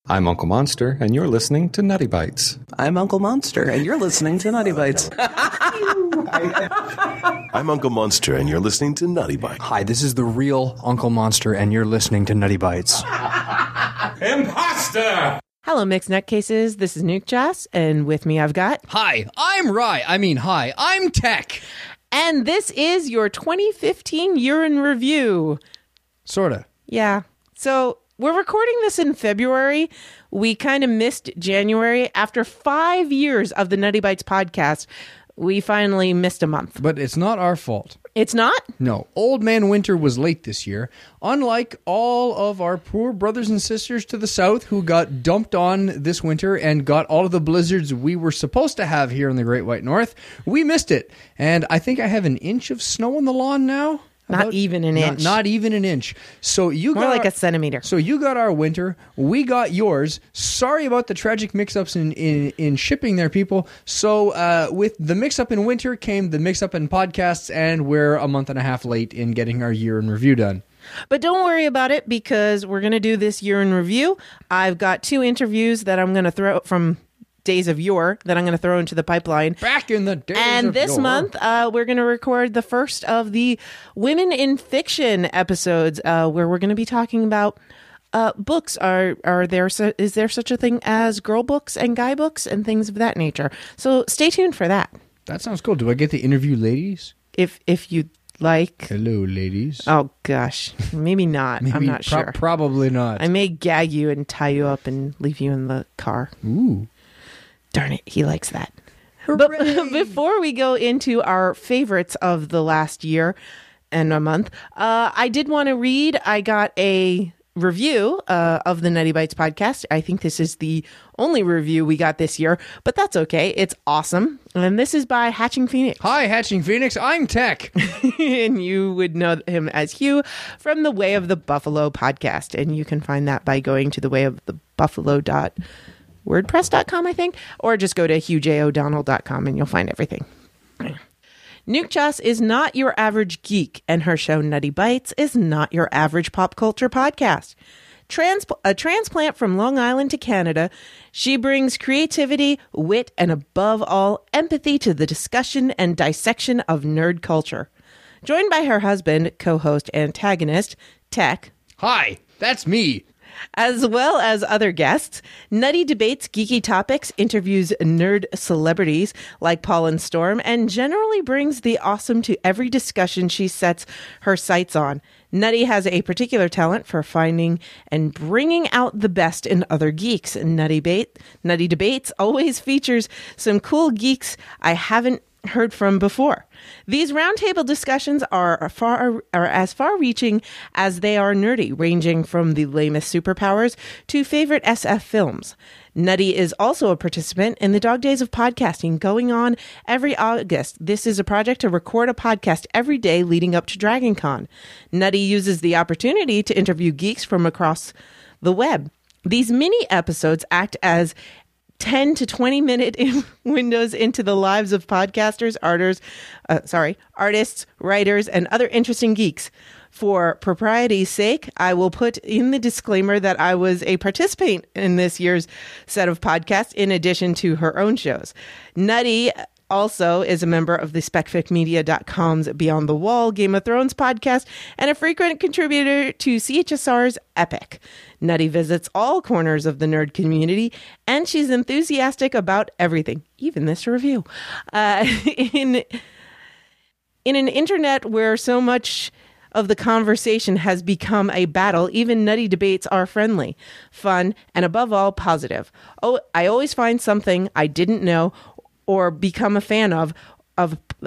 I'm Uncle Monster, and you're listening to Nutty Bites. I'm Uncle Monster, and you're listening to Nutty Bites. I'm Uncle Monster, and you're listening to Nutty Bites. Hi, this is the real Uncle Monster, and you're listening to Nutty Bites. Imposter! Hello, Mixed Nutcases. This is Nuke Joss, and with me I've got... Hi, I'm Tech. And this is your 2015 Year in Review. Sorta. Yeah. So... we're recording this in February. We kind of missed January. After 5 years of the Nutty Bites podcast, we finally missed a month. But it's not our fault. It's not? No. Old Man Winter was late this year. Unlike all of our poor brothers and sisters to the south who got dumped on this winter and got all of the blizzards we were supposed to have here in the Great White North, we missed it. And I think I have an inch of snow on the lawn now. Not even an inch. Not even an inch. So you More got like a centimeter. So you got our winter. We got yours. Sorry about the tragic mix-ups in shipping there, people. So with the mix-up in winter came the mix-up in podcasts, and we're a month and a half late in getting our year in review done. But don't worry about it, because we're going to do this year in review. I've got 2 interviews that I'm going to throw from Days of Yore that I'm going to throw into the pipeline. Back in the days and of this yore. month, we're going to record the first of the Women in Fiction episodes, where we're going to be talking about books. Is there such a thing as girl books and guy books and things of that nature? So stay tuned for that. That sounds cool. Do I get to interview ladies? If you'd like. Hello, ladies. Oh, gosh. Maybe not. I'm not sure. Probably not. I may gag you and tie you up and leave you in the car. Ooh. Darn it, he likes that. But before we go into our favorites of the last year and a month, I did want to read. I got a review of the Nutty Bites podcast. I think this is the only review we got this year, but that's okay. It's awesome. And this is by Hatching Phoenix. Hi, Hatching Phoenix. I'm Tech. And you would know him as Hugh from the Way of the Buffalo podcast. And you can find that by going to thewayofthebuffalo.wordpress.com, I think, or just go to hughjodonnell.com and you'll find everything. Nuke Joss is not your average geek, and her show Nutty Bites is not your average pop culture podcast. A transplant from Long Island to Canada, she brings creativity, wit, and above all, empathy to the discussion and dissection of nerd culture. Joined by her husband, co-host, antagonist, Tech. Hi, that's me. As well as other guests, Nutty debates geeky topics, interviews nerd celebrities like Paul and Storm, and generally brings the awesome to every discussion she sets her sights on. Nutty has a particular talent for finding and bringing out the best in other geeks. Nutty Debates always features some cool geeks I haven't heard from before. These roundtable discussions are as far-reaching as they are nerdy, ranging from the lamest superpowers to favorite SF films. Nutty is also a participant in the Dog Days of Podcasting, going on every August. This is a project to record a podcast every day leading up to Dragon Con. Nutty uses the opportunity to interview geeks from across the web. These mini episodes act as 10 to 20 minute windows into the lives of podcasters, artists, writers, and other interesting geeks. For propriety's sake, I will put in the disclaimer that I was a participant in this year's set of podcasts in addition to her own shows. Nutty also is a member of the SpecFicMedia.com's Beyond the Wall Game of Thrones podcast and a frequent contributor to CHSR's Epic. Nutty visits all corners of the nerd community, and she's enthusiastic about everything, even this review. In an internet where so much of the conversation has become a battle, even Nutty debates are friendly, fun, and above all, positive. Oh, I always find something I didn't know or become a fan of a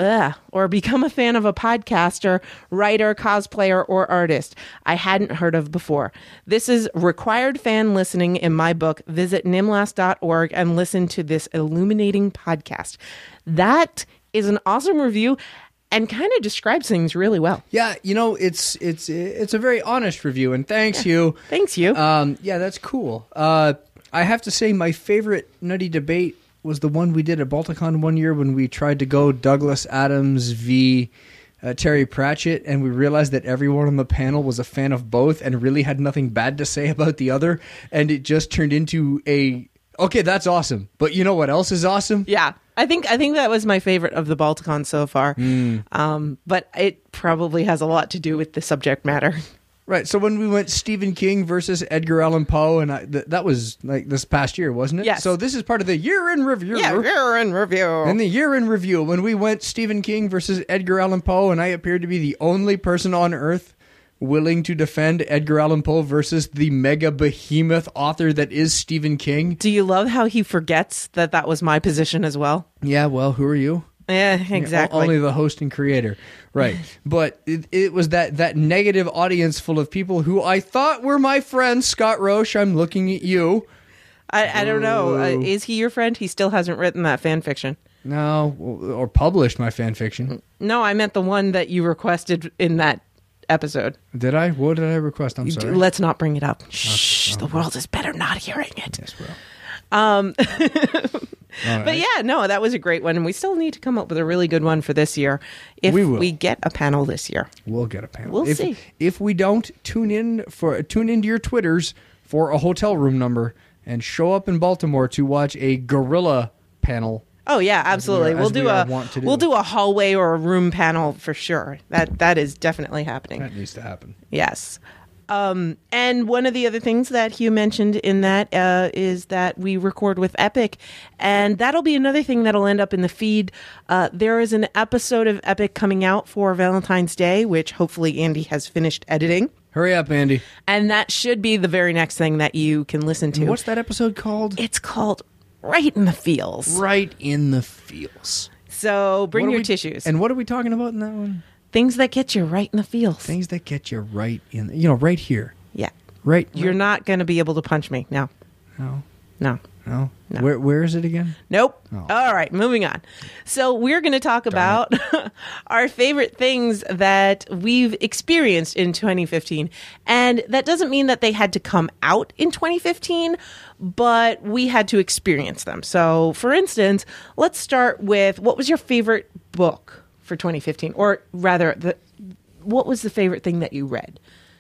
podcaster, writer, cosplayer, or artist I hadn't heard of before. This is required fan listening in my book. Visit nimlas.org and listen to this illuminating podcast. That is an awesome review and kind of describes things really well. Yeah, you know, it's a very honest review, and thanks, Hugh. Thanks, Hugh. Yeah, that's cool. I have to say my favorite Nutty debate was the one we did at Balticon one year when we tried to go Douglas Adams v. Terry Pratchett, and we realized that everyone on the panel was a fan of both and really had nothing bad to say about the other, and it just turned into okay, that's awesome. But you know what else is awesome? Yeah. I think that was my favorite of the Balticon so far. But it probably has a lot to do with the subject matter. Right. So when we went Stephen King versus Edgar Allan Poe, and that was like this past year, wasn't it? Yes. So this is part of the year in review. Yeah, year in review. And the year in review, when we went Stephen King versus Edgar Allan Poe, and I appeared to be the only person on Earth willing to defend Edgar Allan Poe versus the mega behemoth author that is Stephen King. Do you love how he forgets that was my position as well? Yeah, well, who are you? Yeah, exactly. Only the host and creator. Right. But it was that negative audience full of people who I thought were my friends. Scott Roche, I'm looking at you. I don't know. Is he your friend? He still hasn't written that fan fiction. No, or published my fan fiction. No, I meant the one that you requested in that episode. Did I? What did I request? I'm sorry. Let's not bring it up. Shh, the world is better not hearing it. Yes, well. But yeah, no, that was a great one, and we still need to come up with a really good one for this year. If we get a panel this year, we'll get a panel. We'll see. If we don't, tune into your Twitters for a hotel room number and show up in Baltimore to watch a gorilla panel. Oh yeah, absolutely. We'll do a hallway or a room panel for sure. That is definitely happening. That needs to happen. Yes. And one of the other things that Hugh mentioned in that is that we record with Epic, and that'll be another thing that'll end up in the feed. There is an episode of Epic coming out for Valentine's Day, which hopefully Andy has finished editing. Hurry up, Andy. And that should be the very next thing that you can listen to. And what's that episode called? It's called Right in the Feels. Right in the Feels. So bring your tissues. And what are we talking about in that one? Things that get you right in the feels. Things that get you right in, right here. Yeah. Right. You're not going to be able to punch me. No. No. No. No. No. Where is it again? Nope. Oh. All right, moving on. So we're going to talk about our favorite things that we've experienced in 2015. And that doesn't mean that they had to come out in 2015, but we had to experience them. So, for instance, let's start with, what was your favorite book for 2015? Or rather, what was the favorite thing that you read?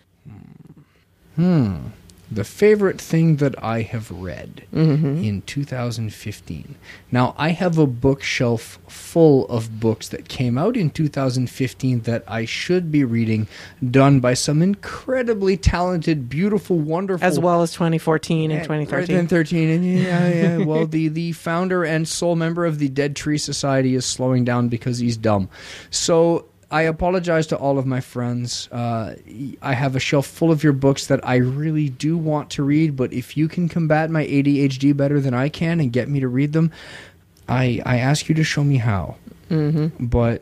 The favorite thing that I have read in 2015. Now, I have a bookshelf full of books that came out in 2015 that I should be reading, done by some incredibly talented, beautiful, wonderful... As well as 2014 and 2013. And 13, and yeah. Well, the founder and sole member of the Dead Tree Society is slowing down because he's dumb. So... I apologize to all of my friends. I have a shelf full of your books that I really do want to read, but if you can combat my ADHD better than I can and get me to read them, I ask you to show me how. Mm-hmm. But,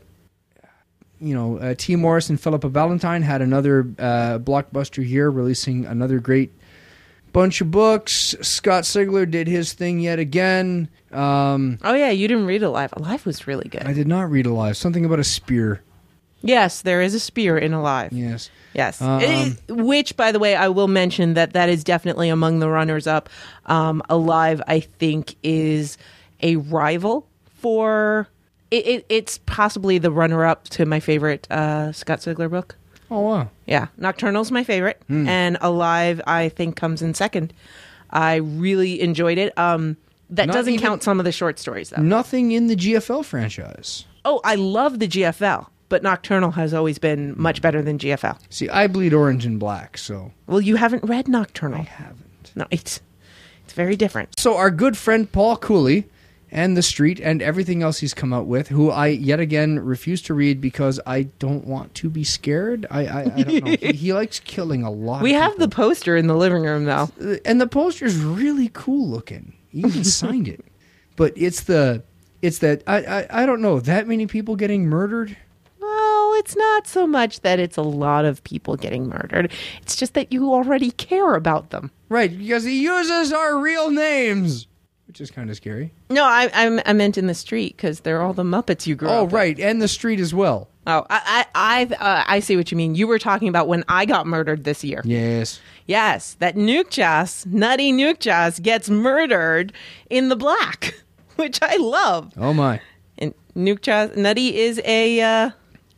T. Morris and Philippa Valentine had another blockbuster year, releasing another great bunch of books. Scott Sigler did his thing yet again. Oh, yeah, you didn't read Alive. Alive was really good. I did not read Alive. Something about a spear. Yes, there is a spear in Alive. Yes. Which, by the way, I will mention that is definitely among the runners-up. Alive, I think, is a rival for... It's possibly the runner-up to my favorite Scott Sigler book. Oh, wow. Yeah. Nocturnal's my favorite, and Alive, I think, comes in second. I really enjoyed it. That doesn't count some of the short stories, though. Nothing in the GFL franchise. Oh, I love the GFL. But Nocturnal has always been much better than GFL. See, I bleed orange and black, so... Well, you haven't read Nocturnal. I haven't. No, it's very different. So our good friend Paul Cooley and The Street and everything else he's come out with, who I, yet again, refuse to read because I don't want to be scared. I don't know. He likes killing a lot We of have people. the poster in the living room, though. And the poster's really cool looking. He even signed it. But it's that, I don't know, that many people getting murdered... Well, it's not so much that it's a lot of people getting murdered. It's just that you already care about them. Right, because he uses our real names, which is kind of scary. No, I meant in The Street, because they're all the Muppets you grew up with. Oh, right, and The Street as well. Oh, I see what you mean. You were talking about when I got murdered this year. Yes. Yes, that Nukjas, Nutty Nukjas, gets murdered in The Black, which I love. Oh, my. And Nutty is a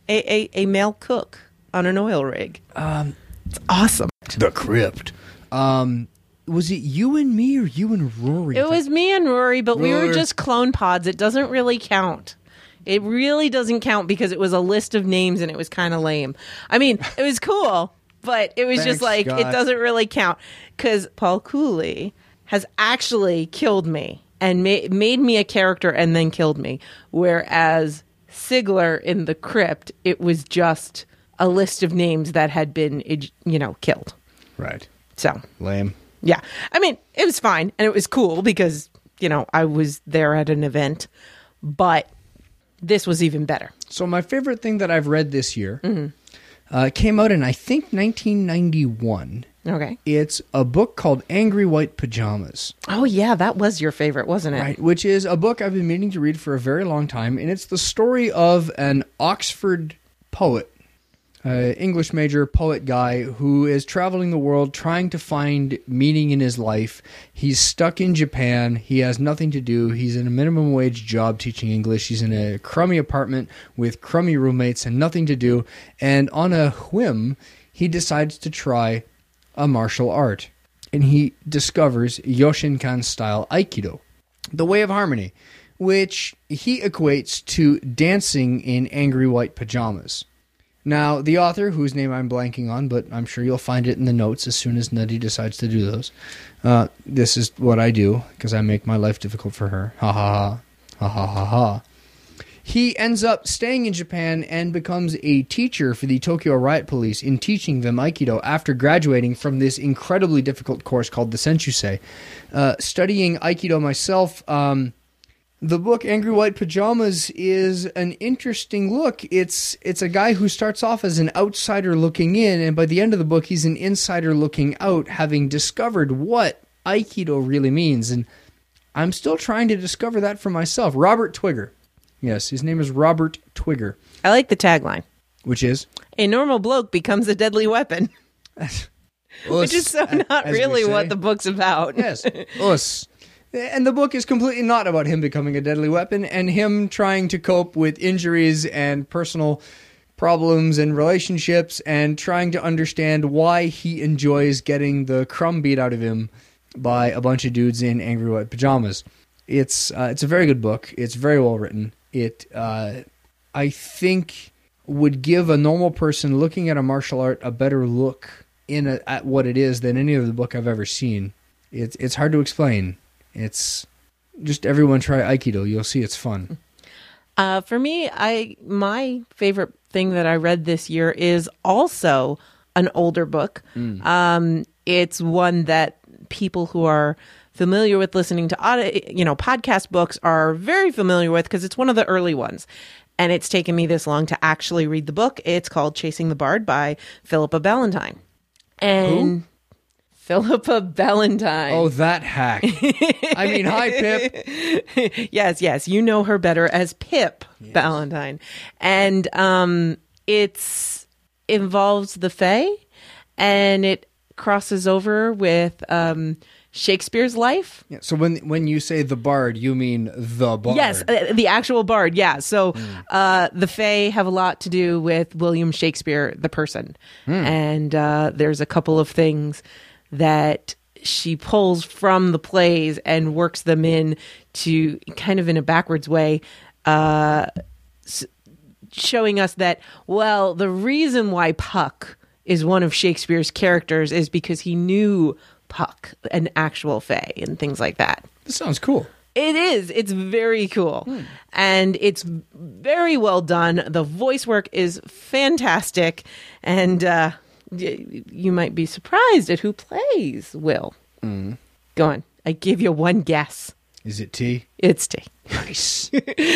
a male cook on an oil rig. It's awesome. The Crypt. Was it you and me or you and Rory? It was me and Rory, but we were Rory. just clone pods. It doesn't really count. It really doesn't count because it was a list of names and it was kind of lame. I mean, it was cool, but it was just Thanks, like, God. it doesn't really count because Paul Cooley has actually killed me and made me a character and then killed me. Whereas Sigler in The Crypt, it was just a list of names that had been, killed. Right. So, Lame. yeah. I mean, it was fine and it was cool because, I was there at an event, but this was even better. So my favorite thing that I've read this year came out in, I think, 1991. Okay. It's a book called Angry White Pajamas. Oh, yeah. That was your favorite, wasn't it? Right, which is a book I've been meaning to read for a very long time, and it's the story of an Oxford poet, English major poet guy who is traveling the world trying to find meaning in his life. He's stuck in Japan. He has nothing to do. He's in a minimum wage job teaching English. He's in a crummy apartment with crummy roommates and nothing to do. And on a whim, he decides to try a martial art. And he discovers Yoshinkan-style Aikido, the way of harmony, which he equates to dancing in angry white pajamas. Now, the author, whose name I'm blanking on, but I'm sure you'll find it in the notes as soon as Nutty decides to do those. This is what I do, because I make my life difficult for her. Ha ha ha. Ha ha ha ha. He ends up staying in Japan and becomes a teacher for the Tokyo Riot Police in teaching them Aikido after graduating from this incredibly difficult course called the Senshusei. Studying Aikido myself, the book Angry White Pajamas is an interesting look. It's a guy who starts off as an outsider looking in, and by the end of the book, he's an insider looking out, having discovered what Aikido really means. And I'm still trying to discover that for myself. Robert Twigger. Yes, his name is Robert Twigger. I like the tagline. Which is? A normal bloke becomes a deadly weapon. Which is so not really what the book's about. Yes, us. And the book is completely not about him becoming a deadly weapon and him trying to cope with injuries and personal problems and relationships and trying to understand why he enjoys getting the crumb beat out of him by a bunch of dudes in angry white pajamas. It's a very good book. It's very well written. It, I think, would give a normal person looking at a martial art a better look at what it is than any other book I've ever seen. It's hard to explain. It's just everyone try Aikido. You'll see it's fun. For me, my favorite thing that I read this year is also an older book. It's one that people who are familiar with listening to podcast books are very familiar with because it's one of the early ones. And it's taken me this long to actually read the book. It's called Chasing the Bard by Philippa Ballantine. And Who? Philippa Ballantine. Oh, that hack. I mean, hi, Pip. Yes. You know her better as Pip Ballantine. And it involves the Fae, and it crosses over with Shakespeare's life. Yeah, so when you say the bard, you mean the bard. Yes, the actual bard, yeah. So the Fae have a lot to do with William Shakespeare, the person. And there's a couple of things that she pulls from the plays and works them in to kind of in a backwards way, showing us that, well, the reason why Puck is one of Shakespeare's characters is because he knew Puck, an actual Fae, and things like that. This sounds cool. It is. It's very cool. And it's very well done. The voice work is fantastic. And you might be surprised at who plays Will. Go on. I give you one guess. Is it T? It's T. Nice.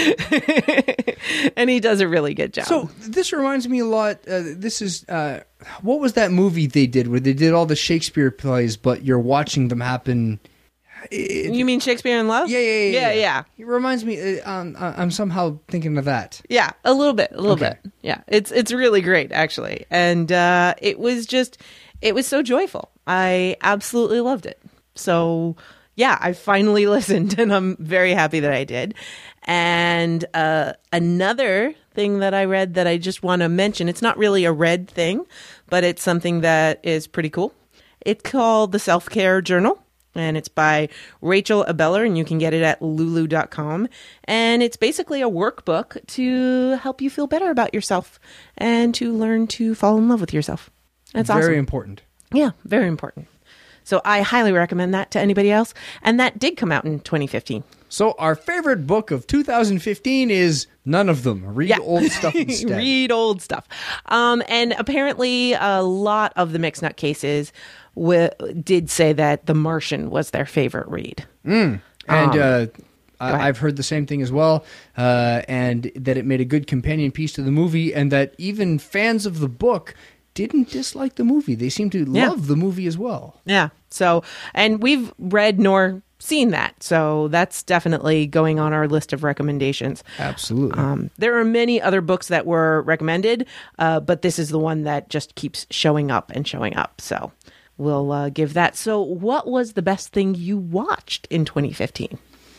And he does a really good job. So this reminds me a lot. This is what was that movie they did where they did all the Shakespeare plays, but you're watching them happen. You mean Shakespeare in Love? Yeah. It reminds me. I'm somehow thinking of that. Yeah, a little bit. Okay. Yeah, it's really great actually, and it was so joyful. I absolutely loved it. So yeah, I finally listened, and I'm very happy that I did. And another thing that I read that I just want to mention, it's not really a read thing, but it's something that is pretty cool. It's called The Self-Care Journal, and it's by Rachel Abeller, and you can get it at lulu.com. And it's basically a workbook to help you feel better about yourself and to learn to fall in love with yourself. That's awesome. Very important. Yeah, very important. So I highly recommend that to anybody else. And that did come out in 2015. So our favorite book of 2015 is none of them. Read old stuff instead. Read old stuff. And apparently a lot of the Mixed Nut Cases did say that The Martian was their favorite read. And I've heard the same thing as well, and that it made a good companion piece to the movie, and that even fans of the book didn't dislike the movie. They seem to love the movie as well. Yeah. So, and we've read nor seen that. So that's definitely going on our list of recommendations. Absolutely. There are many other books that were recommended, but this is the one that just keeps showing up and showing up. So we'll give that. So what was the best thing you watched in 2015?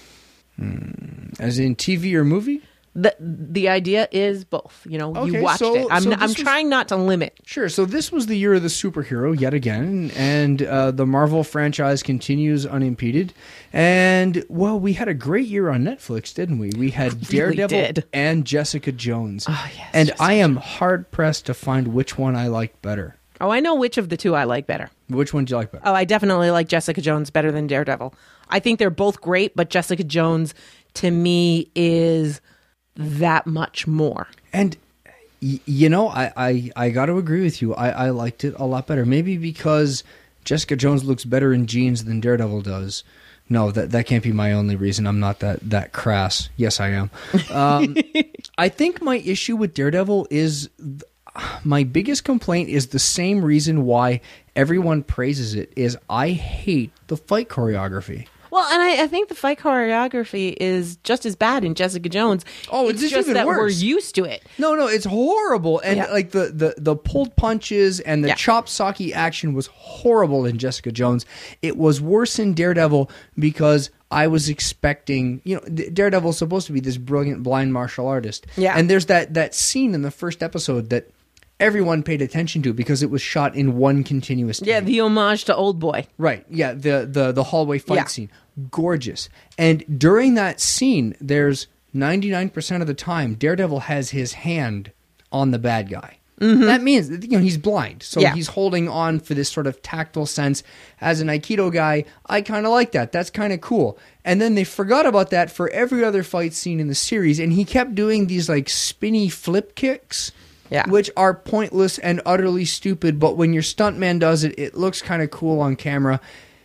As in TV or movie? The idea is both. You watched it. I'm trying not to limit. Sure. So this was the year of the superhero yet again, and the Marvel franchise continues unimpeded. And well, we had a great year on Netflix, didn't we? We had Daredevil and Jessica Jones. Oh yes. And I am hard pressed to find which one I liked better. Oh, I know which of the two I like better. Which one do you like better? Oh, I definitely like Jessica Jones better than Daredevil. I think they're both great, but Jessica Jones to me is that much more. And I got to agree with you. I liked it a lot better. Maybe because Jessica Jones looks better in jeans than Daredevil does. No, that can't be my only reason. I'm not that crass. Yes, I am. I think my issue with Daredevil is my biggest complaint is the same reason why everyone praises it is I hate the fight choreography. Well, and I think the fight choreography is just as bad in Jessica Jones. Oh, it's just even that worse. We're worse. used to it. No, it's horrible. And like the pulled punches and the chop socky action was horrible in Jessica Jones. It was worse in Daredevil because I was expecting, Daredevil's supposed to be this brilliant blind martial artist. Yeah. And there's that scene in the first episode that everyone paid attention to because it was shot in one continuous take. Yeah, the homage to Old Boy. Right. Yeah, the hallway fight scene. Gorgeous. And during that scene, there's 99% of the time, Daredevil has his hand on the bad guy. Mm-hmm. That means he's blind. So he's holding on for this sort of tactile sense. As an Aikido guy, I kind of like that. That's kind of cool. And then they forgot about that for every other fight scene in the series. And he kept doing these like spinny flip kicks. Yeah. Which are pointless and utterly stupid, but when your stuntman does it, it looks kind of cool on camera.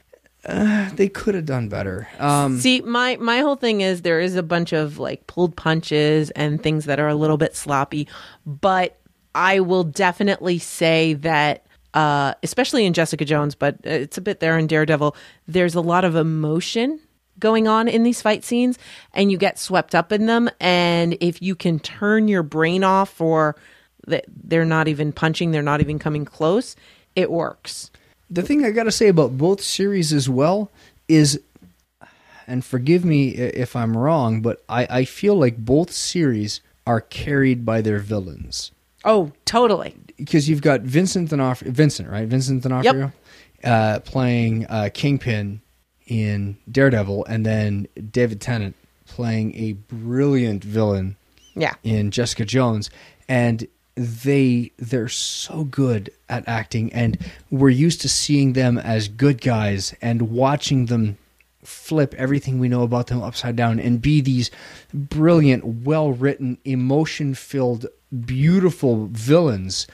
They could have done better. See, my whole thing is there is a bunch of like pulled punches and things that are a little bit sloppy, but I will definitely say that, especially in Jessica Jones, but it's a bit there in Daredevil, there's a lot of emotion going on in these fight scenes, and you get swept up in them, and if you can turn your brain off for that they're not even punching, they're not even coming close, it works. The thing I got to say about both series as well is, and forgive me if I'm wrong, but I feel like both series are carried by their villains. Oh, totally. Because you've got Vincent D'Onofrio playing Kingpin in Daredevil, and then David Tennant playing a brilliant villain in Jessica Jones. And they're so good at acting, and we're used to seeing them as good guys and watching them flip everything we know about them upside down and be these brilliant, well-written, emotion-filled, beautiful villains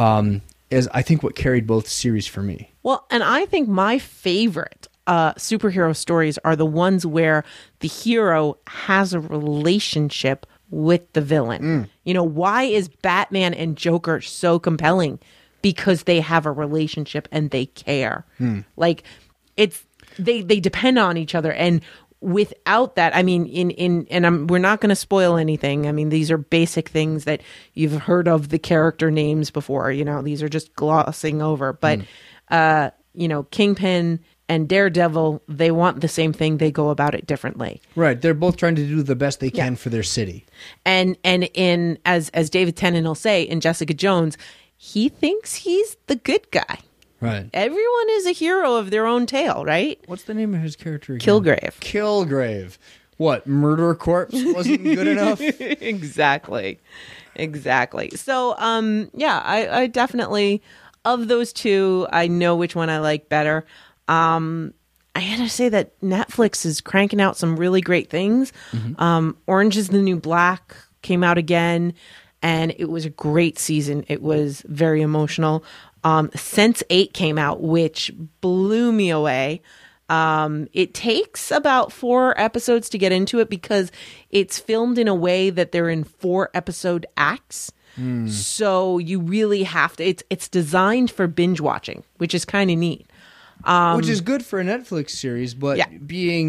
is, I think, what carried both series for me. Well, and I think my favorite superhero stories are the ones where the hero has a relationship with the villain. Why is Batman and Joker so compelling? Because they have a relationship and they care. Like they depend on each other, and without that, I mean, we're not going to spoil anything. I mean, these are basic things that you've heard of the character names before. These are just glossing over. But Kingpin and Daredevil, they want the same thing. They go about it differently. Right. They're both trying to do the best they can for their city. And in as David Tennant will say in Jessica Jones, he thinks he's the good guy. Right. Everyone is a hero of their own tale, right? What's the name of his character again? Kilgrave. Kilgrave. What? Murder Corpse wasn't good enough? Exactly. So, I definitely, of those two, I know which one I like better. I gotta say that Netflix is cranking out some really great things. Orange is the New Black came out again, and it was a great season. It was very emotional. Sense8 came out, which blew me away. It takes about 4 episodes to get into it because it's filmed in a way that they're in 4 episode acts. So you really have to, it's designed for binge watching, which is kind of neat. Which is good for a Netflix series, but being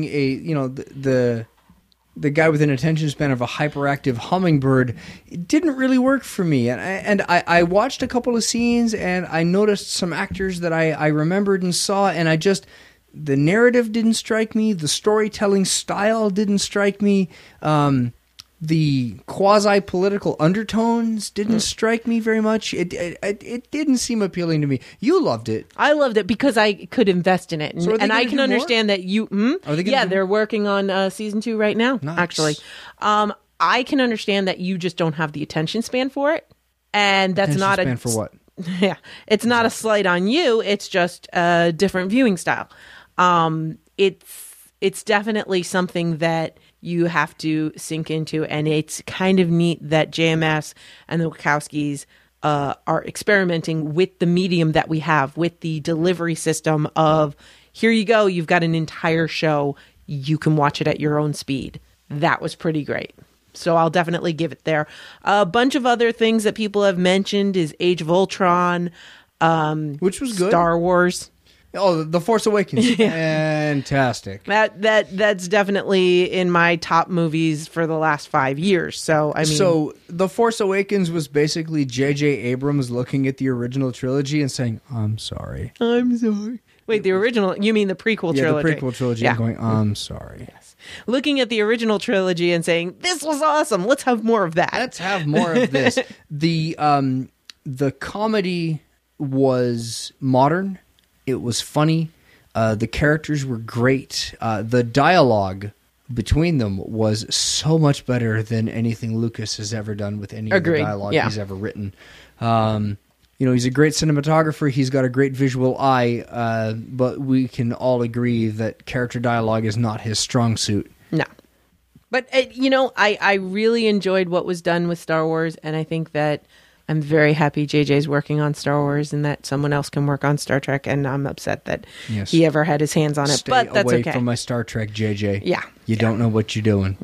the guy with an attention span of a hyperactive hummingbird, it didn't really work for me. And I watched a couple of scenes and I noticed some actors that I remembered and saw, and the narrative didn't strike me. The storytelling style didn't strike me. The quasi-political undertones didn't strike me very much. It didn't seem appealing to me. You loved it. I loved it because I could invest in it. So and I can understand that you... Are they gonna they're working on season 2 right now, Nice. actually. I can understand that you just don't have the attention span for it. And that's not Attention span for what? Yeah, it's not a slight on you. It's just a different viewing style. It's definitely something that you have to sink into, and it's kind of neat that JMS and the Wachowskis are experimenting with the medium that we have, with the delivery system of, here you go, you've got an entire show, you can watch it at your own speed. That was pretty great. So I'll definitely give it there. A bunch of other things that people have mentioned is Age of Ultron, which was good. Star Wars. Oh, The Force Awakens. Fantastic. That's definitely in my top movies for the last 5 years. So, I mean... So, The Force Awakens was basically J.J. Abrams looking at the original trilogy and saying, I'm sorry. I'm sorry. Wait, the original... You mean the prequel trilogy? Yeah, the prequel trilogy. And going, I'm sorry. Yes. Looking at the original trilogy and saying, this was awesome. Let's have more of that. Let's have more of this. The comedy was modern. It was funny. The characters were great. The dialogue between them was so much better than anything Lucas has ever done with any of the dialogue he's ever written. He's a great cinematographer. He's got a great visual eye, but we can all agree that character dialogue is not his strong suit. No. But, I really enjoyed what was done with Star Wars, and I think that I'm very happy JJ's working on Star Wars and that someone else can work on Star Trek, and I'm upset that he ever had his hands on it. But that's okay. Stay away from my Star Trek, JJ. Yeah. You don't know what you're doing.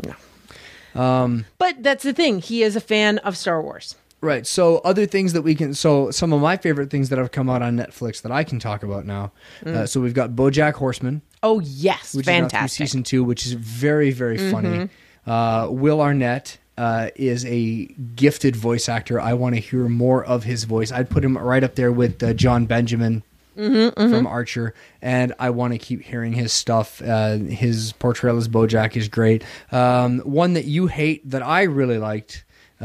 No. But that's the thing. He is a fan of Star Wars. Right. So other things that we can... So some of my favorite things that have come out on Netflix that I can talk about now. So we've got BoJack Horseman. Oh, yes. Which fantastic. is now through season 2, which is very, very funny. Will Arnett is a gifted voice actor. I want to hear more of his voice. I'd put him right up there with John Benjamin from Archer, and I want to keep hearing his stuff. His portrayal as BoJack is great. One that you hate that I really liked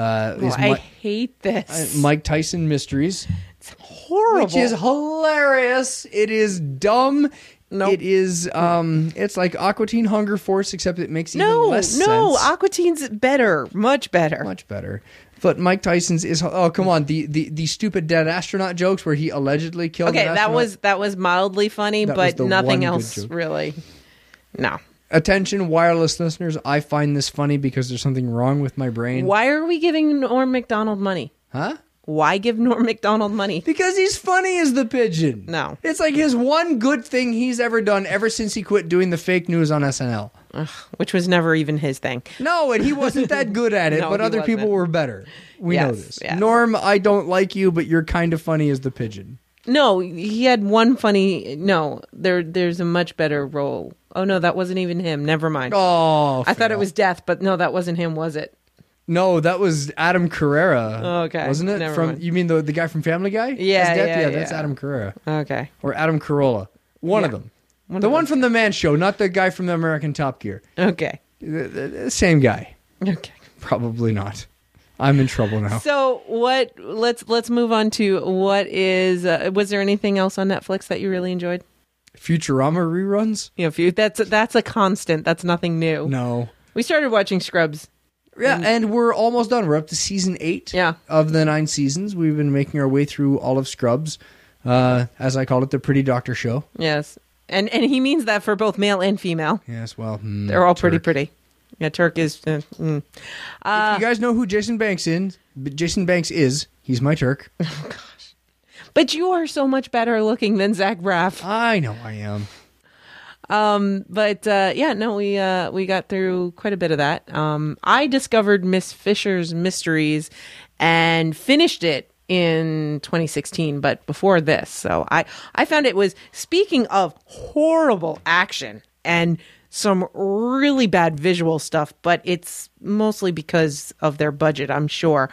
I hate this. Mike Tyson Mysteries. It's horrible. Which is hilarious. It is dumb. Nope. It is, it's like Aqua Teen Hunger Force, except it makes even less sense. No, Aqua Teen's better. Much better. Much better. But Mike Tyson's is, oh, come on, the stupid dead astronaut jokes where he allegedly killed an astronaut. that was mildly funny, but nothing else really. No. Attention, wireless listeners, I find this funny because there's something wrong with my brain. Why are we giving Norm Macdonald money? Huh? Why give Norm Macdonald money? Because he's funny as the pigeon. No. It's like his one good thing he's ever done ever since he quit doing the fake news on SNL. Which was never even his thing. No, and he wasn't that good at it, No, but other people were better. We know this. Yes. Norm, I don't like you, but you're kind of funny as the pigeon. No, he had one funny... No, there's a much better role. Oh, no, that wasn't even him. Never mind. Oh, I thought it was Death, but no, that wasn't him, was it? No, that was Adam Carrera. Oh, okay. Wasn't it? Never mind. You mean the guy from Family Guy? Yeah, As Death? yeah, That's yeah. Adam Carrera. Okay. Or Adam Carolla. One of them. The one from the Man Show, not the guy from the American Top Gear. Okay. The same guy. Okay. Probably not. I'm in trouble now. So what? Let's move on to what is. Was there anything else on Netflix that you really enjoyed? Futurama reruns? Yeah, that's a constant. That's nothing new. No. We started watching Scrubs. Yeah, and we're almost done. We're up to season 8 of the 9 seasons. We've been making our way through all of Scrubs, as I call it, the Pretty Doctor Show. Yes, and he means that for both male and female. Yes, well, they're all pretty. Yeah, Turk is. If you guys know who Jason Banks is, he's my Turk. Oh gosh, but you are so much better looking than Zach Braff. I know I am. We got through quite a bit of that. I discovered Miss Fisher's Mysteries and finished it in 2016, but before this. So I found it was, speaking of horrible action and some really bad visual stuff, but it's mostly because of their budget, I'm sure.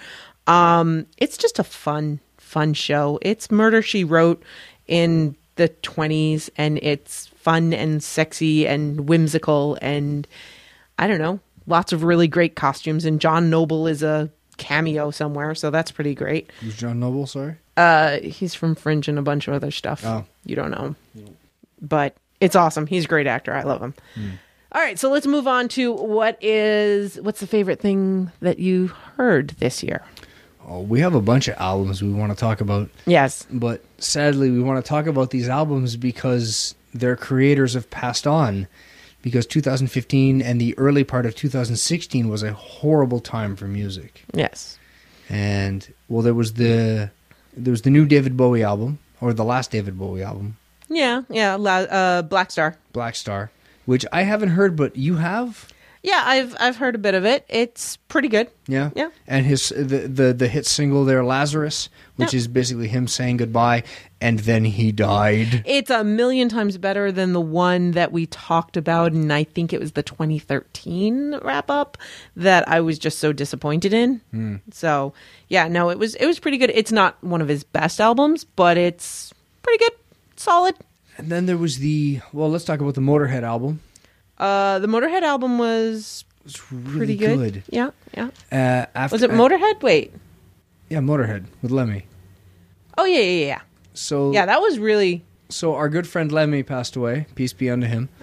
It's just a fun show. It's Murder, She Wrote in the 20s, and it's fun and sexy and whimsical, and I don't know, lots of really great costumes, and John Noble is a cameo somewhere, so that's pretty great. Who's John Noble, sorry? He's from Fringe and a bunch of other stuff. Oh. You don't know. But it's awesome. He's a great actor. I love him. All right, so let's move on to what's the favorite thing that you heard this year? Oh, we have a bunch of albums we want to talk about. Yes. But sadly, we want to talk about these albums because their creators have passed on. Because 2015 and the early part of 2016 was a horrible time for music. Yes. And, well, there was the new David Bowie album, or the last David Bowie album. Yeah, Black Star. Black Star, which I haven't heard, but you have? Yeah, I've heard a bit of it. It's pretty good. Yeah. Yeah. And the hit single there, Lazarus, which is basically him saying goodbye, and then he died. It's a million times better than the one that we talked about, and I think it was the 2013 wrap up that I was just so disappointed in. So yeah, no, it was pretty good. It's not one of his best albums, but it's pretty good, solid. And then there was let's talk about the Motorhead album. The Motorhead album was really pretty good. Yeah. Was it Motorhead? Wait. Yeah, Motorhead with Lemmy. Oh, yeah. So yeah, that was really... So our good friend Lemmy passed away. Peace be unto him.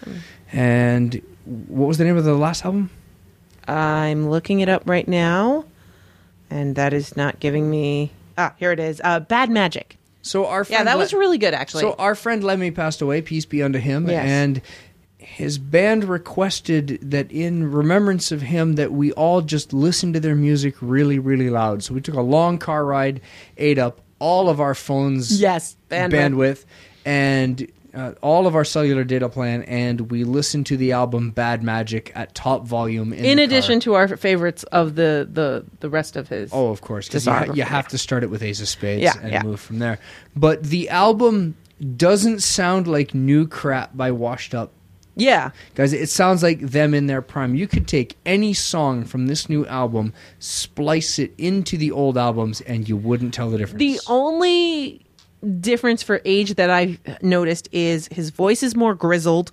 And what was the name of the last album? I'm looking it up right now, and that is not giving me... here it is. Bad Magic. So our friend that was really good, actually. So our friend Lemmy passed away. Peace be unto him. Yes. And his band requested that in remembrance of him that we all just listen to their music really, really loud. So we took a long car ride, ate up all of our phones' bandwidth and all of our cellular data plan, and we listened to the album Bad Magic at top volume in addition to our favorites of the rest of his... Oh, of course, because you have to start it with Ace of Spades and move from there. But the album doesn't sound like new crap by Washed Up. Yeah. Guys, it sounds like them in their prime. You could take any song from this new album, splice it into the old albums, and you wouldn't tell the difference. The only difference for age that I've noticed is his voice is more grizzled,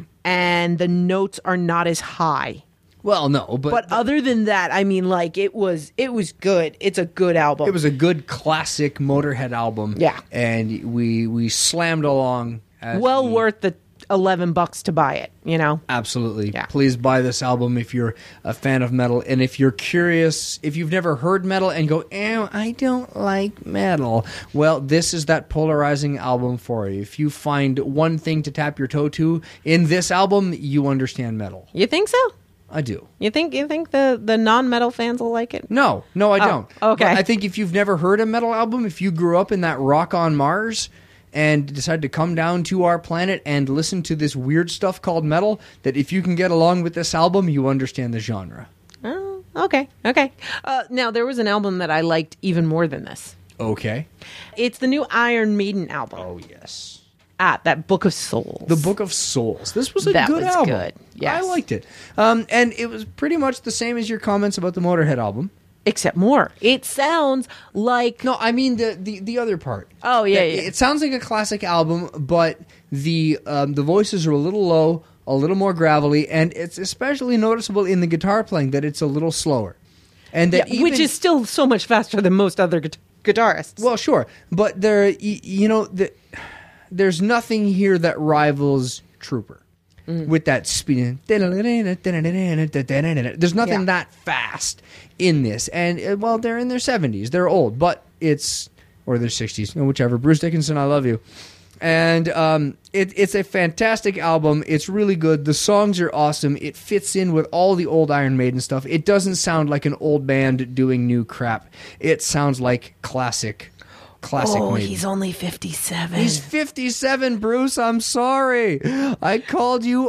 and the notes are not as high. Well, no, but other than that, I mean, like, it was good. It's a good album. It was a good classic Motorhead album. Yeah. And we slammed along. Worth the $11 to buy it, you know? Absolutely. Yeah. Please buy this album if you're a fan of metal. And if you're curious, if you've never heard metal and go, I don't like metal. Well, this is that polarizing album for you. If you find one thing to tap your toe to in this album, you understand metal. You think so? I do. You think the non-metal fans will like it? No, I don't. Okay. But I think if you've never heard a metal album, if you grew up in that Rock on Mars and decide to come down to our planet and listen to this weird stuff called metal, that if you can get along with this album, you understand the genre. Oh, okay. Now, there was an album that I liked even more than this. Okay. It's the new Iron Maiden album. Oh, yes. That Book of Souls. The Book of Souls. This was a good album. Good. Yes. I liked it. And it was pretty much the same as your comments about the Motorhead album. except more. It sounds like No, I mean the other part. Oh, yeah, yeah. It sounds like a classic album, but the voices are a little low, a little more gravelly, and it's especially noticeable in the guitar playing that it's a little slower. And that which is still so much faster than most other guitarists. well, sure, but there's nothing here that rivals Trooper. With that speed. There's nothing that fast in this. And, well, they're in their 70s. They're old, but or their 60s, whichever. Bruce Dickinson, I love you. And it's a fantastic album. It's really good. The songs are awesome. It fits in with all the old Iron Maiden stuff. It doesn't sound like an old band doing new crap. It sounds like classic Maiden. He's only 57. He's 57, Bruce. I'm sorry. I called you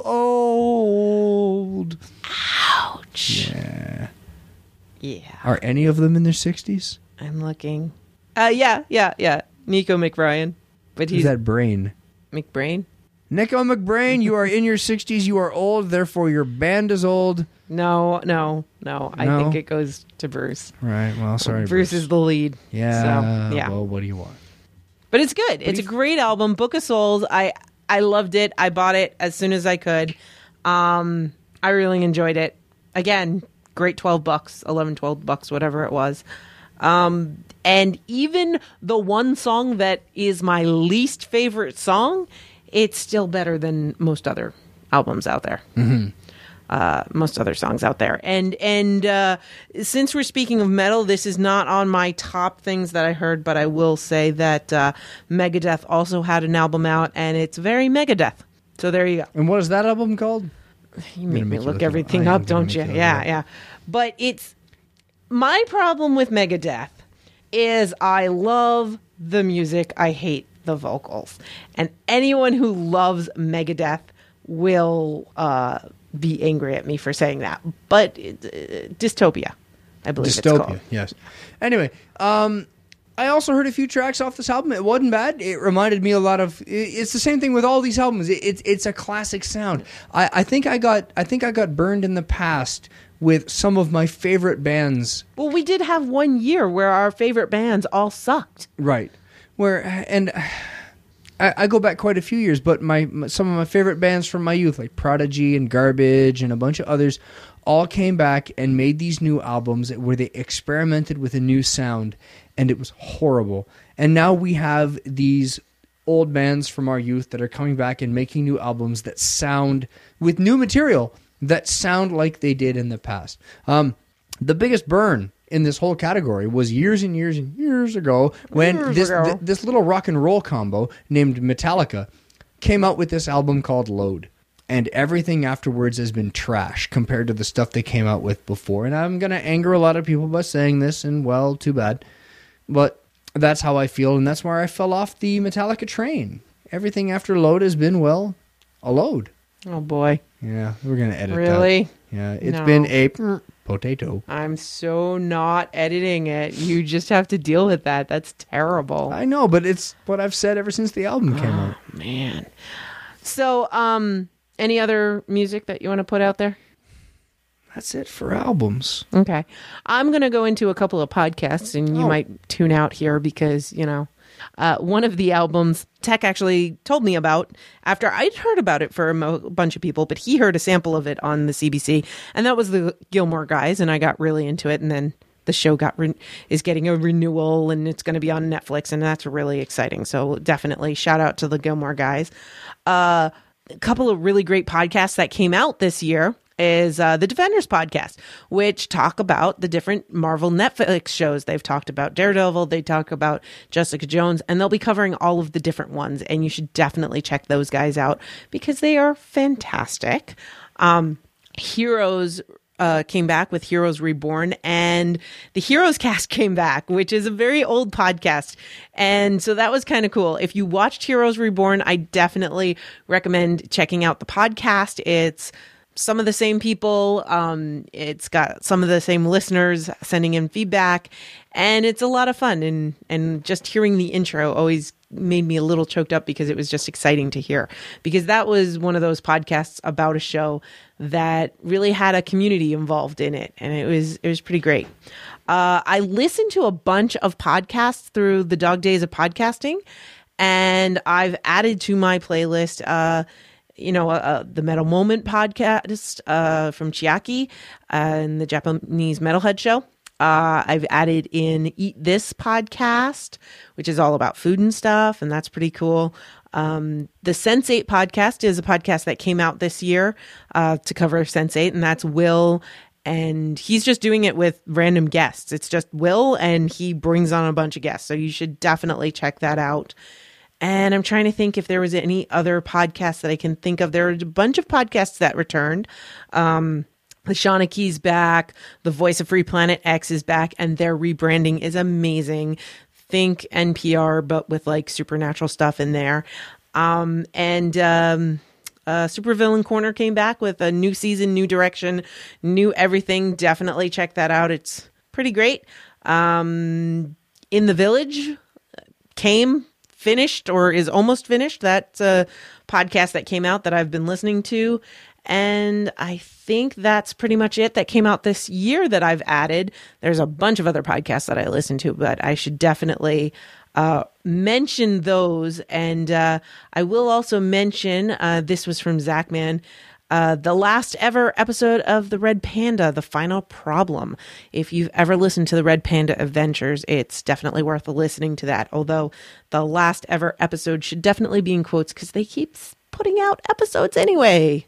old. Ouch. Yeah. Yeah. Are any of them in their 60s? I'm looking. Yeah. Nico McBrien. But Who's he's that brain? McBrain? Nico McBrain, you are in your 60s. You are old. Therefore, your band is old. No. I No? think it goes to Bruce. Right. Well, sorry, Bruce is the lead. Yeah. So, yeah. Well, what do you want? But it's good. It's a great album. Book of Souls. I loved it. I bought it as soon as I could. I really enjoyed it. Again, great $12, $11, $12, whatever it was. And even the one song that is my least favorite song, it's still better than most other albums out there. Mm-hmm. Most other songs out there. And since we're speaking of metal, this is not on my top things that I heard, but I will say that Megadeth also had an album out, and it's very Megadeth. So there you go. And what is that album called? You make me look everything up, don't you? Yeah. But it's my problem with Megadeth is I love the music. I hate the vocals. And anyone who loves Megadeth will be angry at me for saying that. But Dystopia, I believe it's called. Yes. Anyway, I also heard a few tracks off this album. It wasn't bad. It reminded me a lot of. It's the same thing with all these albums. It's a classic sound. I think I got burned in the past with some of my favorite bands. Well, we did have one year where our favorite bands all sucked. Right. I go back quite a few years, but some of my favorite bands from my youth, like Prodigy and Garbage and a bunch of others, all came back and made these new albums where they experimented with a new sound, and it was horrible. And now we have these old bands from our youth that are coming back and making new albums that sound, with new material, that sound like they did in the past. The biggest burn in this whole category was years and years and years ago when this little rock and roll combo named Metallica came out with this album called Load. And everything afterwards has been trash compared to the stuff they came out with before. And I'm going to anger a lot of people by saying this, and well, too bad. But that's how I feel, and that's where I fell off the Metallica train. Everything after Load has been, well, a load. Oh, boy. Yeah, we're going to edit that. Really? Yeah, it's been a potato. I'm so not editing it. You just have to deal with that. That's terrible. I know, but it's what I've said ever since the album came out. Man. So, any other music that you want to put out there? That's it for albums. Okay. I'm going to go into a couple of podcasts, and you might tune out here because, one of the albums Tech actually told me about after I'd heard about it for a bunch of people, but he heard a sample of it on the CBC, and that was the Gilmore Guys, and I got really into it, and then the show is getting a renewal, and it's going to be on Netflix, and that's really exciting. So definitely shout out to the Gilmore Guys. A couple of really great podcasts that came out this year is the Defenders podcast, which talk about the different Marvel Netflix shows. They've talked about Daredevil, they talk about Jessica Jones, and they'll be covering all of the different ones. And you should definitely check those guys out because they are fantastic. Heroes came back with Heroes Reborn, and the Heroes Cast came back, which is a very old podcast. And so that was kind of cool. If you watched Heroes Reborn, I definitely recommend checking out the podcast. It's some of the same people. It's got some of the same listeners sending in feedback, and it's a lot of fun. And just hearing the intro always made me a little choked up because it was just exciting to hear, because that was one of those podcasts about a show that really had a community involved in it. And it was pretty great. I listen to a bunch of podcasts through the Dog Days of Podcasting, and I've added to my playlist, the Metal Moment podcast from Chiaki and the Japanese Metalhead Show. I've added in Eat This podcast, which is all about food and stuff, and that's pretty cool. The Sense8 podcast is a podcast that came out this year to cover Sense8, and that's Will, and he's just doing it with random guests. It's just Will, and he brings on a bunch of guests, so you should definitely check that out. And I'm trying to think if there was any other podcasts that I can think of. There are a bunch of podcasts that returned. The Shaunaki's back. The Voice of Free Planet X is back, and their rebranding is amazing. Think NPR, but with like supernatural stuff in there. Supervillain Corner came back with a new season, new direction, new everything. Definitely check that out. It's pretty great. In the Village finished or is almost finished. That's a podcast that came out that I've been listening to. And I think that's pretty much it that came out this year that I've added. There's a bunch of other podcasts that I listen to, but I should definitely mention those. And I will also mention, this was from Zachman, the last ever episode of The Red Panda, The Final Problem. If you've ever listened to The Red Panda Adventures, it's definitely worth listening to that. Although the last ever episode should definitely be in quotes because they keep putting out episodes anyway.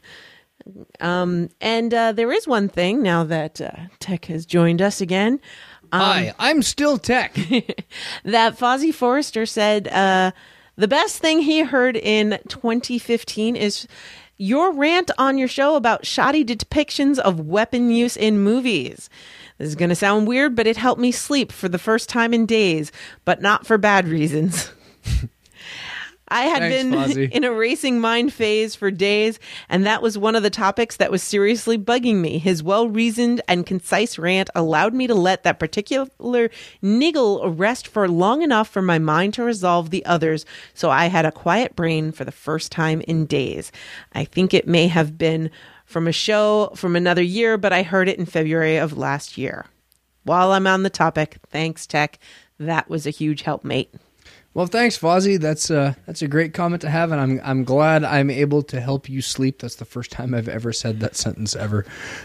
There is one thing now that Tech has joined us again. Hi, I'm still Tech. That Fozzie Forrester said the best thing he heard in 2015 is your rant on your show about shoddy depictions of weapon use in movies. This is going to sound weird, but it helped me sleep for the first time in days, but not for bad reasons. I had been in a racing mind phase for days, and that was one of the topics that was seriously bugging me. His well-reasoned and concise rant allowed me to let that particular niggle rest for long enough for my mind to resolve the others, so I had a quiet brain for the first time in days. I think it may have been from a show from another year, but I heard it in February of last year. While I'm on the topic, thanks, Tech. That was a huge help, mate. Well, thanks, Fozzie. That's a great comment to have, and I'm glad I'm able to help you sleep. That's the first time I've ever said that sentence ever.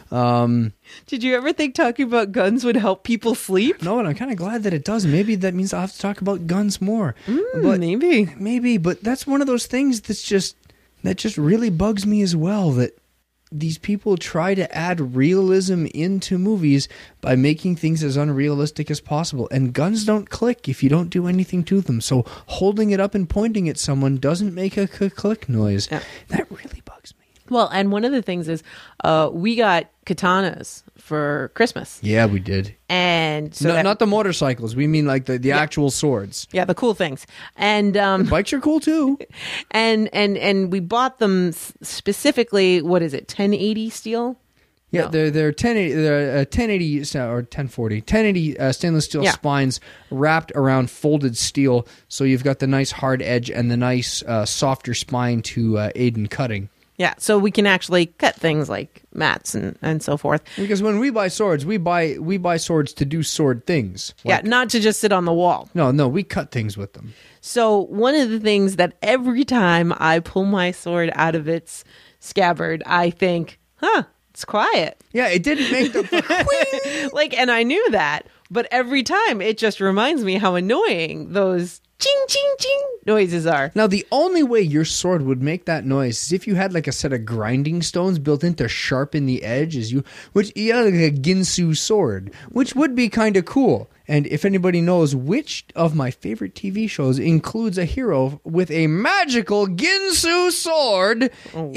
Did you ever think talking about guns would help people sleep? No, and I'm kind of glad that it does. Maybe that means I'll have to talk about guns more. But maybe, but that's one of those things that just really bugs me as well. That these people try to add realism into movies by making things as unrealistic as possible. And guns don't click if you don't do anything to them. So holding it up and pointing at someone doesn't make a click noise. Yeah. That really bugs me. Well, and one of the things is we got katanas for Christmas. Yeah, we did. And so not the motorcycles. We mean like the actual swords. Yeah, the cool things. And bikes are cool too. And we bought them specifically, what is it, 1080 steel? Yeah, No. they're 1080, they're 1080 or 1040, 1080 stainless steel spines wrapped around folded steel. So you've got the nice hard edge and the nice softer spine to aid in cutting. Yeah, so we can actually cut things like mats and so forth. Because when we buy swords, we buy swords to do sword things. Like, not to just sit on the wall. No, we cut things with them. So one of the things that every time I pull my sword out of its scabbard, I think, it's quiet. Yeah, it didn't make the and I knew that, but every time it just reminds me how annoying those ching, ching, ching noises are. Now, the only way your sword would make that noise is if you had like a set of grinding stones built in to sharpen the edge, like a Ginsu sword, which would be kind of cool. And if anybody knows which of my favorite TV shows includes a hero with a magical Ginsu sword,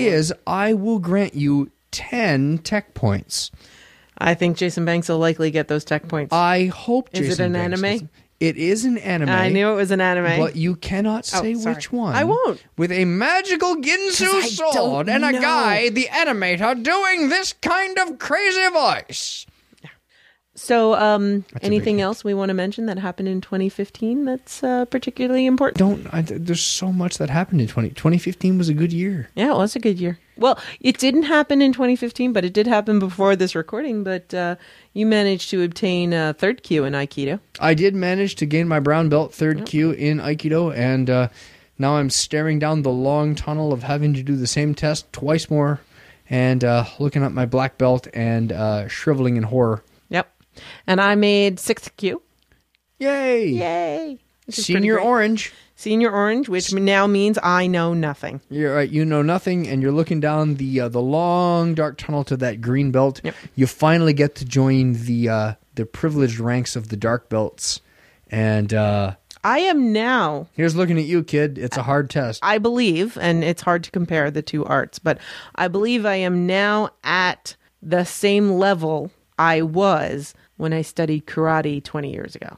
I will grant you 10 tech points. I think Jason Banks will likely get those tech points. I hope Jason Is it an Banks anime? does. It is an anime. I knew it was an anime. But you cannot say which one. I won't. With a magical Ginsu sword and a guy, the animator, doing this kind of crazy voice. So, a anything big else we want to mention that happened in 2015 that's particularly important? There's so much that happened in 2015 was a good year. Yeah, it was a good year. Well, it didn't happen in 2015, but it did happen before this recording. But you managed to obtain a third Q in Aikido. I did manage to gain my brown belt third Q in Aikido, and now I'm staring down the long tunnel of having to do the same test twice more, and looking at my black belt and shriveling in horror. Yep. And I made 6th Q. Yay! Yay! Which is pretty Senior great. Orange. Senior Orange, which now means I know nothing. You're right. You know nothing, and you're looking down the long dark tunnel to that green belt. Yep. You finally get to join the privileged ranks of the dark belts, and I am now, here's looking at you, kid. It's a hard test. I believe, and it's hard to compare the two arts, but I believe I am now at the same level I was when I studied karate 20 years ago.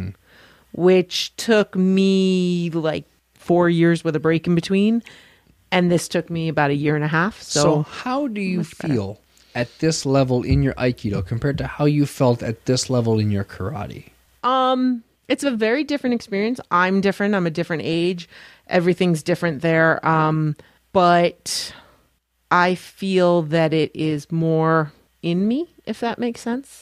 Which took me like 4 years with a break in between. And this took me about 1.5 years. So how do you feel at this level in your Aikido compared to how you felt at this level in your karate? It's a very different experience. I'm different. I'm a different age. Everything's different there. But I feel that it is more in me, if that makes sense.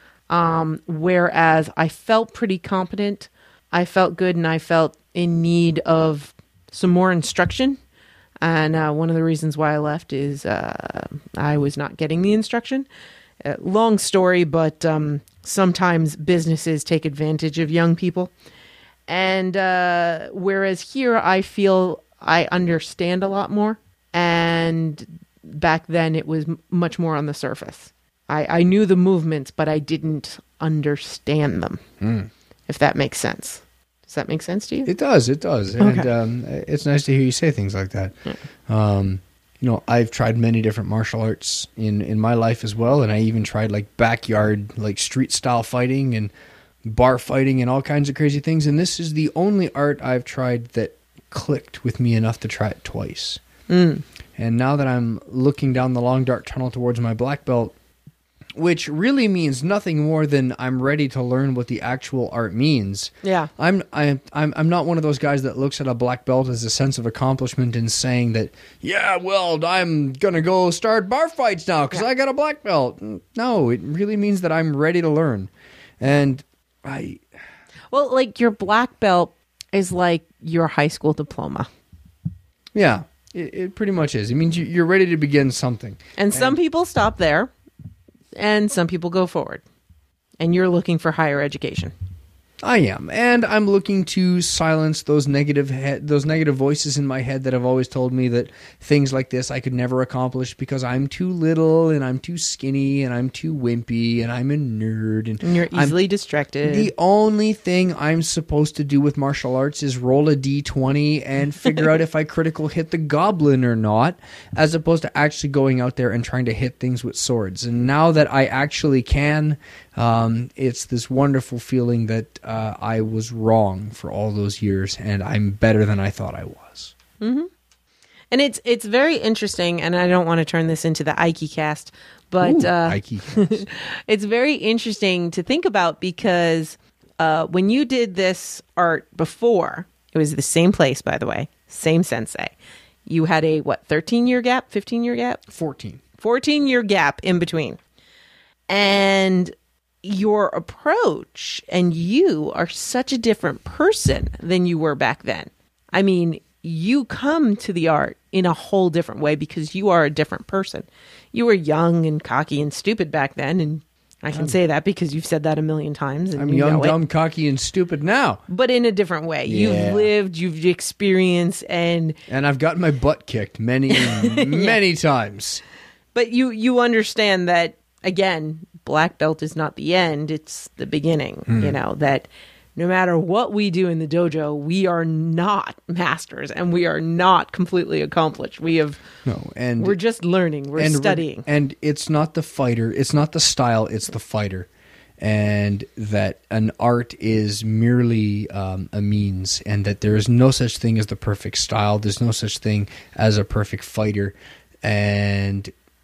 Whereas I felt pretty competent. I felt good, and I felt in need of some more instruction. And one of the reasons why I left is I was not getting the instruction. Long story, but sometimes businesses take advantage of young people. And whereas here I feel I understand a lot more. And back then it was much more on the surface. I knew the movements, but I didn't understand them, if that makes sense. Does that make sense to you? It does. Okay. And it's nice to hear you say things like that. I've tried many different martial arts in my life as well, and I even tried like backyard, like street style fighting and bar fighting and all kinds of crazy things. And this is the only art I've tried that clicked with me enough to try it twice. And now that I'm looking down the long dark tunnel towards my black belt, which really means nothing more than I'm ready to learn what the actual art means. Yeah. I'm not one of those guys that looks at a black belt as a sense of accomplishment and saying that, yeah, well, I'm gonna go start bar fights now because I got a black belt. No, it really means that I'm ready to learn. And Well, like your black belt is like your high school diploma. Yeah, it pretty much is. It means you're ready to begin something. And some people stop there, and some people go forward. And you're looking for higher education. I am, and I'm looking to silence those negative voices in my head that have always told me that things like this I could never accomplish because I'm too little and I'm too skinny and I'm too wimpy and I'm a nerd And you're easily distracted. The only thing I'm supposed to do with martial arts is roll a d20 and figure out if I critical hit the goblin or not, as opposed to actually going out there and trying to hit things with swords. And now that I actually can, it's this wonderful feeling that I was wrong for all those years, and I'm better than I thought I was. Mm-hmm. And it's very interesting, and I don't want to turn this into the Aikicast, but Aikicast. It's very interesting to think about because when you did this art before, it was the same place, by the way, same sensei. You had a, 13-year gap, 15-year gap? 14-year gap in between. And your approach and you are such a different person than you were back then. I mean, you come to the art in a whole different way because you are a different person. You were young and cocky and stupid back then, and I can say that because you've said that a million times. And I'm you young, know dumb, cocky, and stupid now. but in a different way. Yeah. You've lived, you've experienced, and I've gotten my butt kicked many, many times. but you understand that, again, black belt is not the end, it's the beginning. You know, that no matter what we do in the dojo, we are not masters and we are not completely accomplished. We're just learning, we're studying. And it's not the fighter, it's not the style, it's the fighter. And that an art is merely a means, and that there is no such thing as the perfect style. There's no such thing as a perfect fighter. And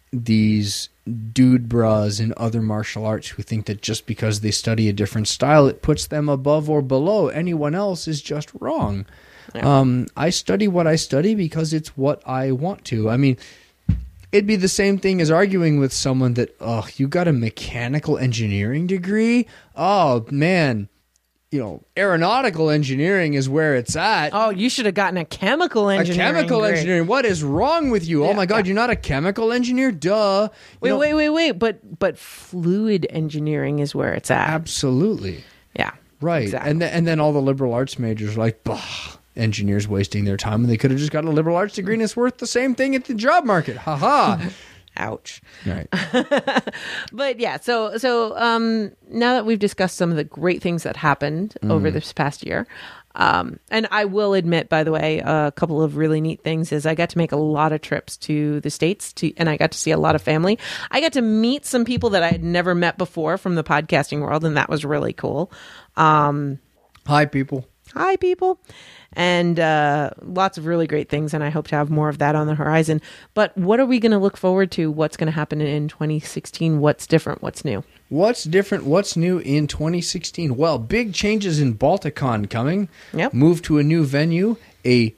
these dude bras in other martial arts who think that just because they study a different style, it puts them above or below anyone else is just wrong. Yeah. I study what I study because it's what I want to. I mean, it'd be the same thing as arguing with someone that, oh, you got a mechanical engineering degree? Oh, man. Aeronautical engineering is where it's at. Oh, you should have gotten a chemical engineering. A chemical degree. engineering. What is wrong with you? Yeah, Oh my God, yeah. you're not a chemical engineer? Duh. Wait. But fluid engineering is where it's at. Absolutely. Yeah. Right. Exactly. And then all the liberal arts majors are like, bah, engineers wasting their time, and they could have just got a liberal arts degree and it's worth the same thing at the job market. Ha ha. Ouch. Right. But yeah, so now that we've discussed some of the great things that happened over this past year, and I will admit, by the way, a couple of really neat things is I got to make a lot of trips to the States and I got to see a lot of family. I got to meet some people that I had never met before from the podcasting world, and that was really cool. Hi, people. Hi, people. And lots of really great things, and I hope to have more of that on the horizon. But what are we going to look forward to? What's going to happen in 2016? What's different? What's new? What's different? What's new in 2016? Well, big changes in Balticon coming. Yep. Move to a new venue. A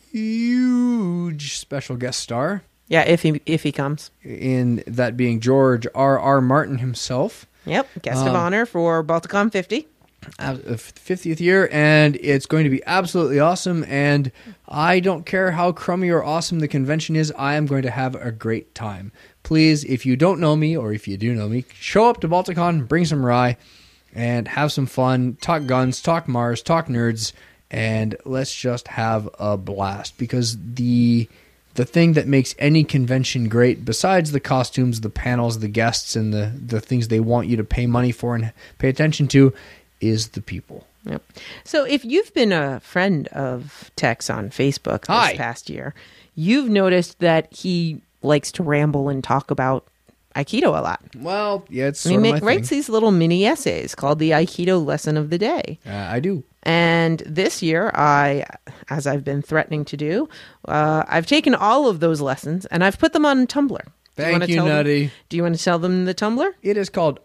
huge special guest star. Yeah, if he comes. In that being George R.R. Martin himself. Yep, guest of honor for Balticon 50. 50th year, and it's going to be absolutely awesome. And I don't care how crummy or awesome the convention is, I am going to have a great time. Please, if you don't know me, or if you do know me, show up to Balticon, bring some rye, and have some fun. Talk guns, talk Mars, talk nerds, and let's just have a blast. Because the thing that makes any convention great, besides the costumes, the panels, the guests, and the things they want you to pay money for and pay attention to, is the people. Yep. So if you've been a friend of Tex on Facebook this past year, you've noticed that he likes to ramble and talk about Aikido a lot. Well, yeah, it's And sort he of my thing. writes these little mini essays called the Aikido Lesson of the Day. I do. And this year, as I've been threatening to do, I've taken all of those lessons and I've put them on Tumblr. Thank you, Nutty. Do you want to tell them the Tumblr? It is called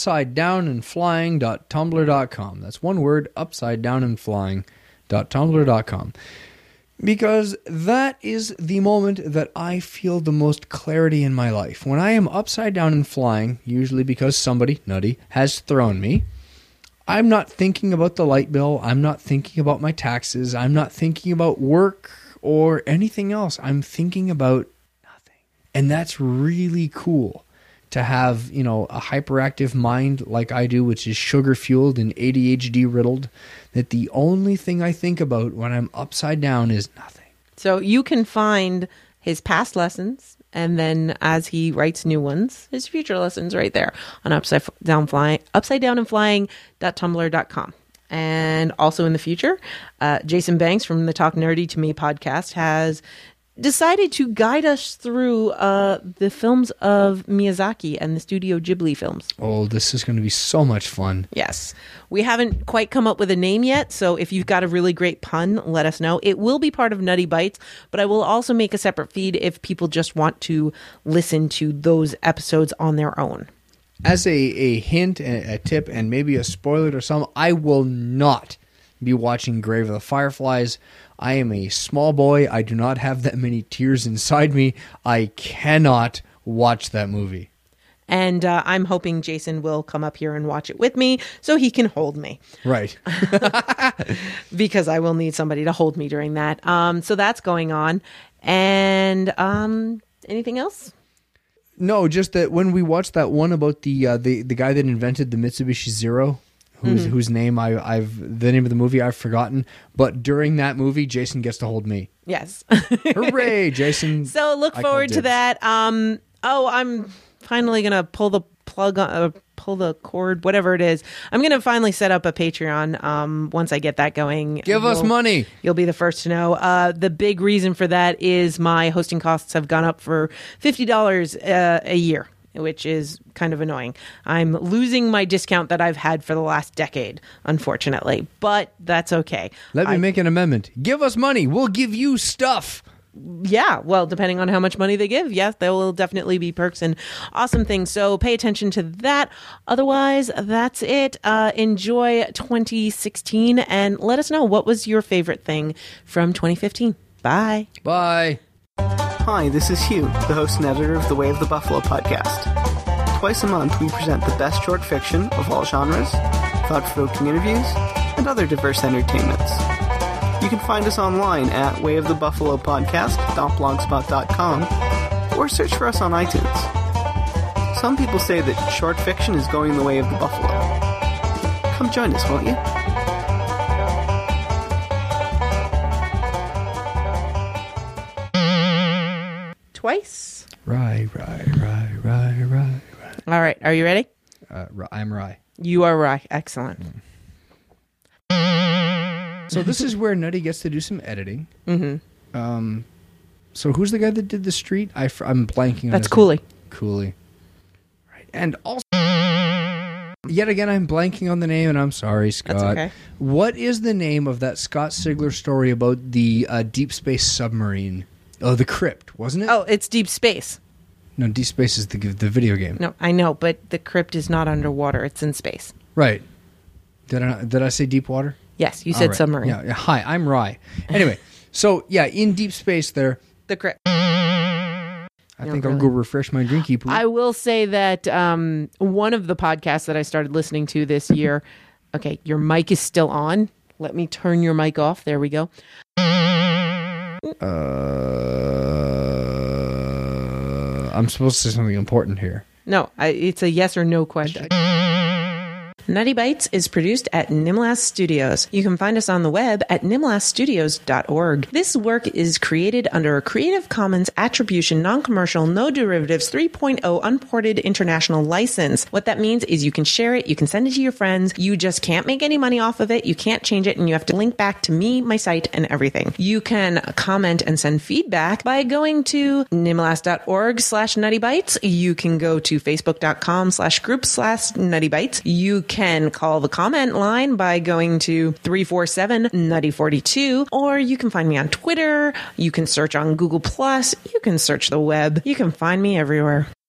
upsidedownandflying.tumblr.com. That's one word, upsidedownandflying.tumblr.com. Because that is the moment that I feel the most clarity in my life. When I am upside down and flying, usually because somebody, Nutty, has thrown me, I'm not thinking about the light bill. I'm not thinking about my taxes. I'm not thinking about work or anything else. I'm thinking about nothing. And that's really cool to have, a hyperactive mind like I do, which is sugar-fueled and ADHD riddled, that the only thing I think about when I'm upside down is nothing. So you can find his past lessons, and then as he writes new ones, his future lessons right there on upsidedownandflying.tumblr.com. And also in the future, Jason Banks from the Talk Nerdy to Me podcast has decided to guide us through the films of Miyazaki and the Studio Ghibli films. Oh, this is going to be so much fun. Yes. We haven't quite come up with a name yet, so if you've got a really great pun, let us know. It will be part of Nutty Bites, but I will also make a separate feed if people just want to listen to those episodes on their own. As a hint, a tip, and maybe a spoiler or something, I will not be watching Grave of the Fireflies. I am a small boy. I do not have that many tears inside me. I cannot watch that movie. And I'm hoping Jason will come up here and watch it with me so he can hold me. Right. Because I will need somebody to hold me during that. So that's going on. And anything else? No, just that when we watched that one about the guy that invented the Mitsubishi Zero, whose name the name of the movie I've forgotten, but during that movie, Jason gets to hold me. Yes. Hooray, Jason! So look forward to that. I'm finally gonna pull the plug on, pull the cord, whatever it is. I'm gonna finally set up a Patreon. Once I get that going, Give us money. You'll be the first to know. The big reason for that is my hosting costs have gone up for $50 a year, which is kind of annoying. I'm losing my discount that I've had for the last decade, unfortunately, but that's okay. Let me make an amendment. Give us money. We'll give you stuff. Yeah, well, depending on how much money they give, yes, there will definitely be perks and awesome things. So pay attention to that. Otherwise, that's it. Enjoy 2016 and let us know what was your favorite thing from 2015. Bye. Bye. Hi, this is Hugh, the host and editor of the Way of the Buffalo podcast. Twice a month, we present the best short fiction of all genres, thought-provoking interviews, and other diverse entertainments. You can find us online at wayofthebuffalopodcast.blogspot.com or search for us on iTunes. Some people say that short fiction is going the way of the buffalo. Come join us, won't you? Twice. Rye. All right. Are you ready? I'm Rye. You are right. Excellent. So this is where Nutty gets to do some editing. Mm-hmm. So who's the guy that did the street? I'm blanking on That's his Cooley. name. Cooley. Right. And also, yet again, I'm blanking on the name, and I'm sorry, Scott. That's okay. What is the name of that Scott Sigler story about the deep space submarine? Oh, The Crypt, wasn't it? Oh, it's Deep Space. No, Deep Space is the video game. No, I know, but the crypt is not underwater. It's in space. Right. Did I say deep water? Yes, you said Right. submarine. Yeah. Hi, I'm Rye. Anyway, so yeah, in deep space there, The crypt. I think I'll go refresh my drinky pool. I will say that one of the podcasts that I started listening to this year, okay, your mic is still on. Let me turn your mic off. There we go. I'm supposed to say something important here. No, it's a yes or no question. Nutty Bites is produced at Nimlas Studios. You can find us on the web at nimlasstudios.org. This work is created under a Creative Commons Attribution, Non-Commercial, No Derivatives 3.0 Unported International License. What that means is you can share it, you can send it to your friends, you just can't make any money off of it, you can't change it, and you have to link back to me, my site, and everything. You can comment and send feedback by going to nimlas.org/nuttybites. You can go to facebook.com/group/nuttybites. You can call the comment line by going to 347-NUTTY42, or you can find me on Twitter. You can search on Google+. You can search the web. You can find me everywhere.